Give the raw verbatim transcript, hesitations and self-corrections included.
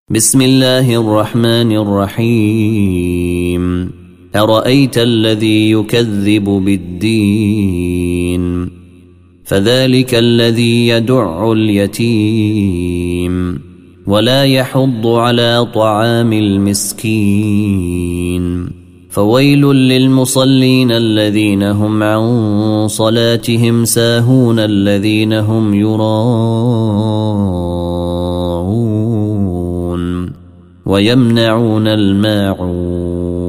بسم الله الرحمن الرحيم أرأيت الذي يكذب بالدين فذلك الذي يدع اليتيم ولا يحض على طعام المسكين فويل للمصلين الذين هم عن صلاتهم ساهون الذين هم يراءون ويمنعون الماعون